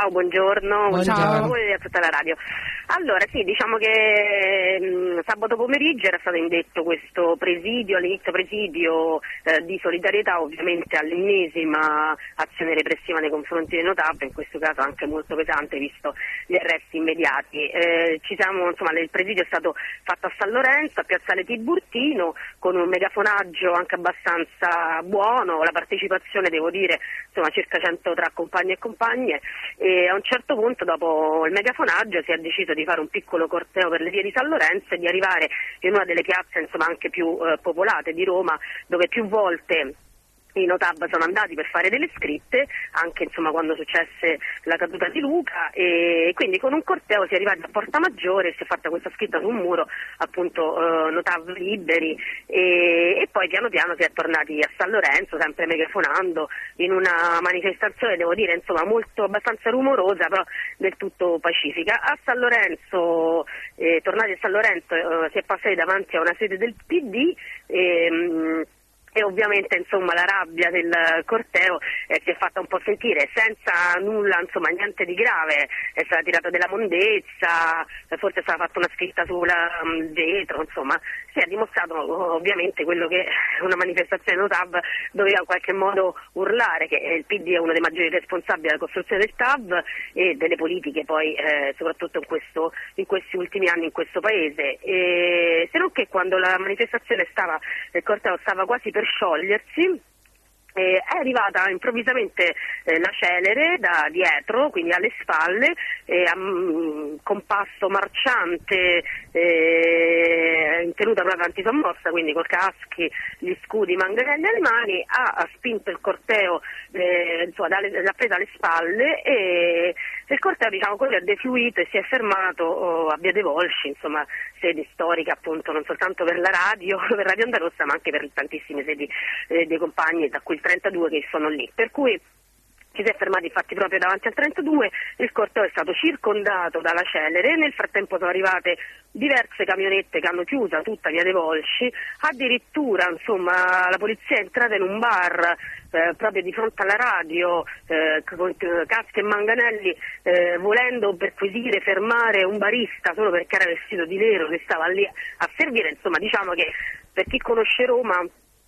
Ciao, buongiorno. Buongiorno. A voi e a tutta la radio. Allora, sì, diciamo che sabato pomeriggio era stato indetto questo presidio, all'inizio presidio di solidarietà, ovviamente all'ennesima azione repressiva nei confronti dei Notab, in questo caso anche molto pesante visto gli arresti immediati. Il presidio è stato fatto a San Lorenzo, a Piazzale Tiburtino, con un megafonaggio anche abbastanza buono, la partecipazione devo dire, circa 100 tra compagni e compagne, e a un certo punto dopo il megafonaggio si è deciso di fare un piccolo corteo per le vie di San Lorenzo e di arrivare in una delle piazze anche più popolate di Roma, dove più volte i Notab sono andati per fare delle scritte, anche quando successe la caduta di Luca, e quindi con un corteo si è arrivati a Porta Maggiore e si è fatta questa scritta su un muro, appunto Notab liberi, e poi piano piano si è tornati a San Lorenzo, sempre megafonando, in una manifestazione, devo dire, abbastanza rumorosa, però del tutto pacifica. A San Lorenzo, tornati a San Lorenzo, si è passati davanti a una sede del PD, e ovviamente la rabbia del corteo si è fatta un po' sentire, senza nulla, niente di grave. È stata tirata della mondezza, forse è stata fatta una scritta sul vetro, si è dimostrato ovviamente quello che una manifestazione Notab doveva in qualche modo urlare, che il PD è uno dei maggiori responsabili della costruzione del TAV e delle politiche poi soprattutto in questi ultimi anni in questo paese, se non che quando la manifestazione il corteo stava quasi per sciogliersi, è arrivata improvvisamente la Celere da dietro, quindi alle spalle, con passo marciante, in tenuta proprio antisommossa, quindi col caschi, gli scudi, i manganelli alle mani, ha spinto il corteo, l'ha presa alle spalle, e il corteo quello è defluito e si è fermato a Via dei Volsci, sede storica appunto non soltanto per la radio, per Radio Onda Rossa, ma anche per tantissime sedi dei compagni, da cui il 32 che sono lì, per cui ci si è fermati infatti proprio davanti al 32, il corteo è stato circondato dalla Celere, nel frattempo sono arrivate diverse camionette che hanno chiuso tutta Via dei Volsci, addirittura la polizia è entrata in un bar proprio di fronte alla radio, con caschi e manganelli, volendo perquisire, fermare un barista solo perché era vestito di nero che stava lì a servire. Diciamo che per chi conosce Roma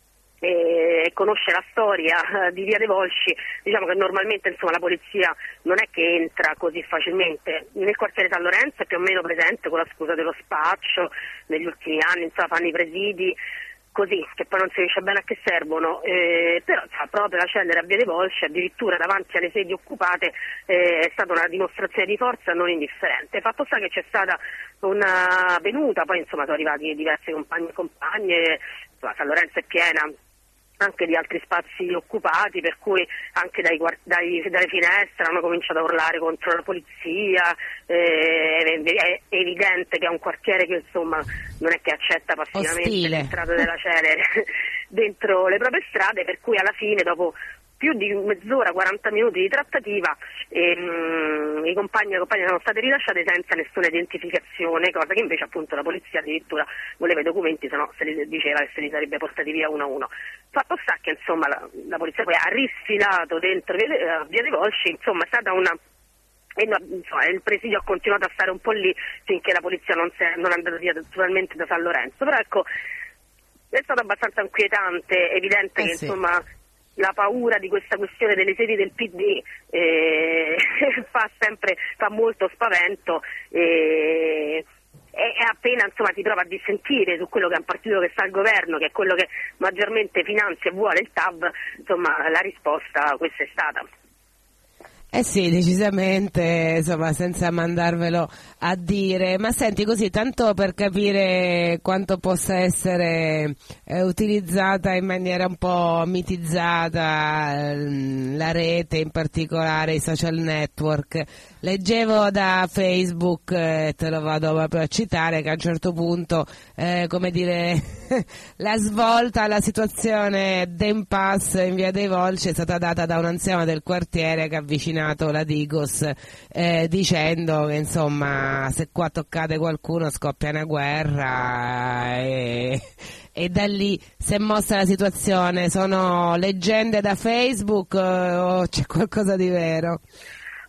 e conosce la storia di Via dei Volsci, diciamo che normalmente la polizia non è che entra così facilmente. Nel quartiere San Lorenzo è più o meno presente, con la scusa dello spaccio, negli ultimi anni fanno i presidi così, che poi non si capisce bene a che servono, però proprio la Celere a Via dei Volsci, addirittura davanti alle sedi occupate, è stata una dimostrazione di forza non indifferente. Fatto sta che c'è stata una venuta, poi sono arrivati diversi compagni e compagne, San Lorenzo è piena anche di altri spazi occupati, per cui anche dalle finestre hanno cominciato a urlare contro la polizia. È evidente che è un quartiere che non è che accetta passivamente l'entrata della Celere dentro le proprie strade, per cui alla fine, dopo più di mezz'ora, 40 minuti di trattativa, i compagni e le compagne sono state rilasciate senza nessuna identificazione, cosa che invece appunto la polizia addirittura voleva i documenti, se no diceva che se li sarebbe portati via uno a uno. Fatto sta che la polizia poi ha risfilato dentro Via dei Volsci, è stata il presidio ha continuato a stare un po' lì finché la polizia non è andata via totalmente da San Lorenzo, però ecco, è stato abbastanza inquietante, evidente che la paura di questa questione delle sedi del PD fa molto spavento, e appena si prova a dissentire su quello che è un partito che sta al governo, che è quello che maggiormente finanzia e vuole il TAV, la risposta questa è stata. Sì, decisamente, senza mandarvelo a dire. Ma senti, così, tanto per capire quanto possa essere utilizzata in maniera un po' mitizzata la rete, in particolare i social network, leggevo da Facebook, te lo vado proprio a citare, che a un certo punto, la svolta alla situazione d'impasse in Via dei Volsci è stata data da un anziano del quartiere che ha avvicinato la Digos, dicendo che se qua toccate qualcuno scoppia una guerra, e da lì si è mossa la situazione. Sono leggende da Facebook o c'è qualcosa di vero?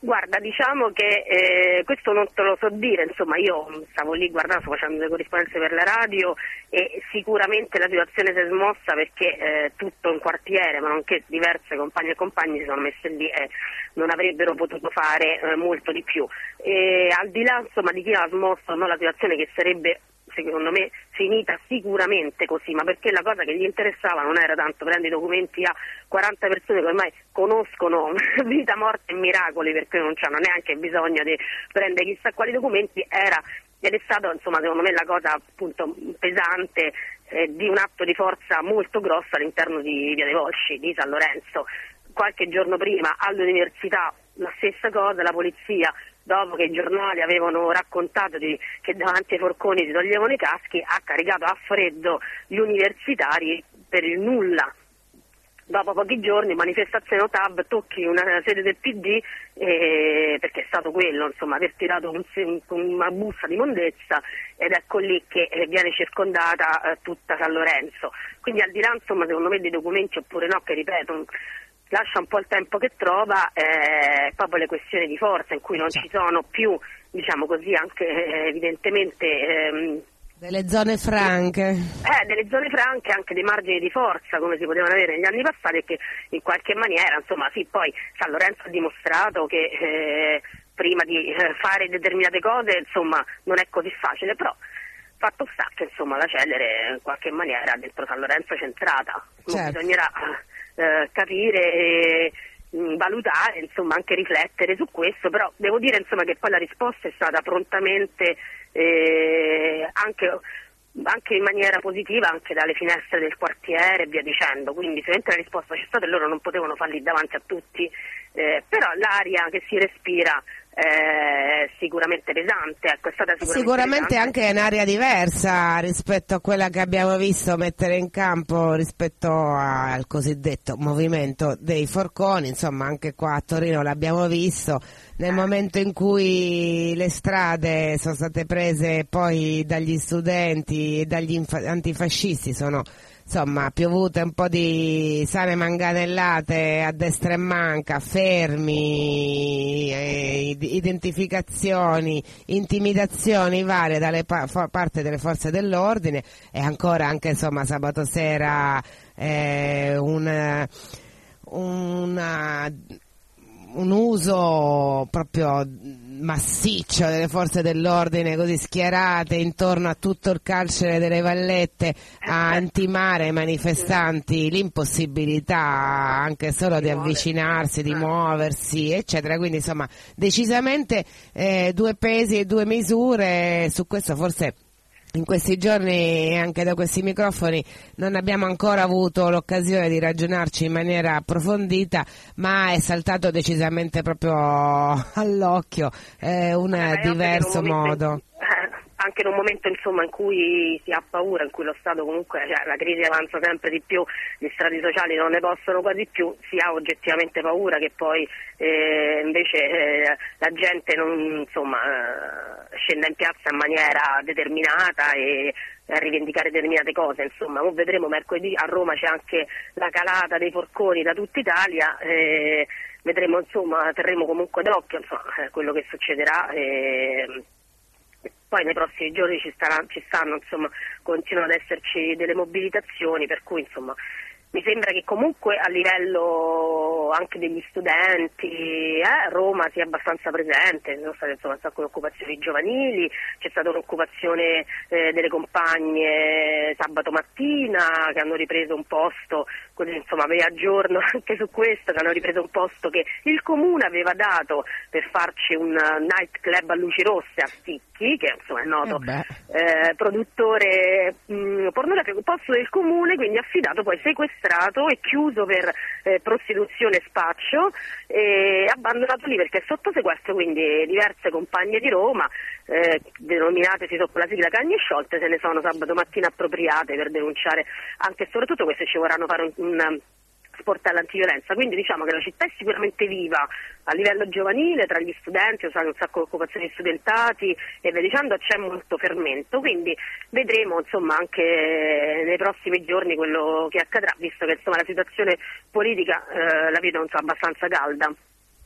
Guarda, diciamo che questo non te lo so dire, insomma io stavo lì guardando, sto facendo le corrispondenze per la radio e sicuramente la situazione si è smossa perché tutto un quartiere, ma nonché diverse compagne e compagni si sono messe lì e non avrebbero potuto fare molto di più. E al di là insomma di chi ha smosso o no la situazione, che sarebbe secondo me finita sicuramente così, ma perché la cosa che gli interessava non era tanto prendere i documenti a 40 persone che ormai conoscono vita, morte e miracoli, perché non hanno neanche bisogno di prendere chissà quali documenti, ed è stato insomma secondo me la cosa appunto pesante di un atto di forza molto grosso all'interno di Via dei Volsci, di San Lorenzo. Qualche giorno prima all'università la stessa cosa, la polizia, dopo che i giornali avevano raccontato che davanti ai forconi si toglievano i caschi, ha caricato a freddo gli universitari per il nulla. Dopo pochi giorni, manifestazione OTAV, tocchi una sede del PD, perché è stato quello, insomma, aver tirato una busta di mondezza, ed ecco lì che viene circondata tutta San Lorenzo. Quindi al di là, insomma, secondo me dei documenti oppure no, che ripeto, lascia un po' il tempo che trova, proprio le questioni di forza in cui non ci sono più, diciamo così, anche evidentemente delle zone franche. Delle zone franche, anche dei margini di forza come si potevano avere negli anni passati, e che in qualche maniera, insomma, sì, poi San Lorenzo ha dimostrato che prima di fare determinate cose, insomma, non è così facile, però fatto sta che, insomma, la Celere in qualche maniera dentro San Lorenzo c'è entrata. Certo. Bisognerà capire e valutare, insomma, anche riflettere su questo, però devo dire, insomma, che poi la risposta è stata prontamente anche in maniera positiva, anche dalle finestre del quartiere e via dicendo, quindi sicuramente la risposta c'è stata e loro non potevano farli davanti a tutti, però l'aria che si respira è sicuramente pesante, ecco, è stata sicuramente pesante. Anche un'area diversa rispetto a quella che abbiamo visto mettere in campo rispetto al cosiddetto movimento dei forconi, insomma anche qua a Torino l'abbiamo visto, nel momento in cui le strade sono state prese poi dagli studenti e dagli antifascisti, sono insomma piovute un po' di sane manganellate a destra e manca, fermi, identificazioni, intimidazioni varie dalle parte delle forze dell'ordine, e ancora anche insomma sabato sera un uso proprio massiccio delle forze dell'ordine, così schierate intorno a tutto il carcere delle Vallette a intimare ai manifestanti l'impossibilità anche solo di avvicinarsi, di muoversi, eccetera. Quindi insomma decisamente due pesi e due misure. Su questo forse in questi giorni anche da questi microfoni non abbiamo ancora avuto l'occasione di ragionarci in maniera approfondita, ma è saltato decisamente proprio all'occhio un diverso modo. Anche in un momento insomma in cui si ha paura, in cui lo Stato comunque, la crisi avanza sempre di più, gli strati sociali non ne possono quasi più, si ha oggettivamente paura che poi invece la gente non scenda in piazza in maniera determinata e a rivendicare determinate cose. Insomma, vedremo mercoledì a Roma c'è anche la calata dei forconi da tutta Italia, vedremo, insomma, terremo comunque d'occhio quello che succederà. Poi nei prossimi giorni ci stanno, insomma, continuano ad esserci delle mobilitazioni, per cui insomma mi sembra che comunque a livello anche degli studenti Roma sia abbastanza presente, ci sono state insomma un sacco di occupazioni giovanili, c'è stata un'occupazione delle compagne sabato mattina che hanno ripreso un posto, così insomma vi aggiorno anche su questo, che hanno ripreso un posto che il comune aveva dato per farci un night club a luci rosse a Sticchi, che insomma è noto produttore pornografico, posto del comune, quindi affidato, poi sequestrato e chiuso per prostituzione e spaccio, e abbandonato lì perché è sotto sequestro, quindi diverse compagne di Roma denominatesi sotto la sigla Cagne Sciolte se ne sono sabato mattina appropriate per denunciare anche e soprattutto queste, ci vorranno fare un sport all'antiviolenza. Quindi diciamo che la città è sicuramente viva a livello giovanile, tra gli studenti, un sacco di occupazioni studentati e via dicendo, c'è molto fermento, quindi vedremo insomma anche nei prossimi giorni quello che accadrà, visto che insomma la situazione politica la vedo abbastanza calda.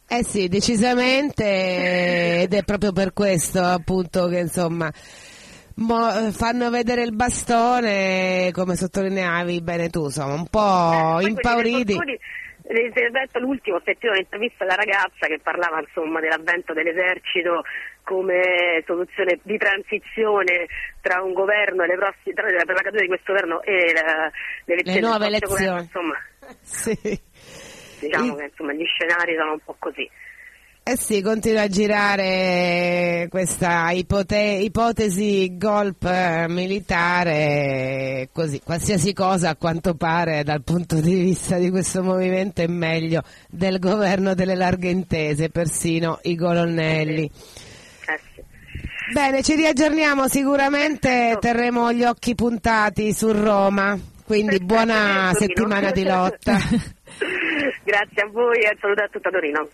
Sì, decisamente, ed è proprio per questo appunto che insomma fanno vedere il bastone, come sottolineavi bene tu, insomma, un po' impauriti. Detto l'ultimo, ho sentito un'intervista alla ragazza che parlava insomma dell'avvento dell'esercito come soluzione di transizione tra un governo e per la caduta di questo governo e le nuove elezioni. Governo, insomma, sì. Diciamo che insomma gli scenari sono un po' così. Sì, continua a girare questa ipotesi golpe militare, così, qualsiasi cosa a quanto pare dal punto di vista di questo movimento è meglio del governo delle larghe intese, persino i colonnelli. Sì. Bene, ci riaggiorniamo, sicuramente terremo gli occhi puntati su Roma, quindi buona settimana di lotta. Grazie a voi e un saluto a tutta Torino.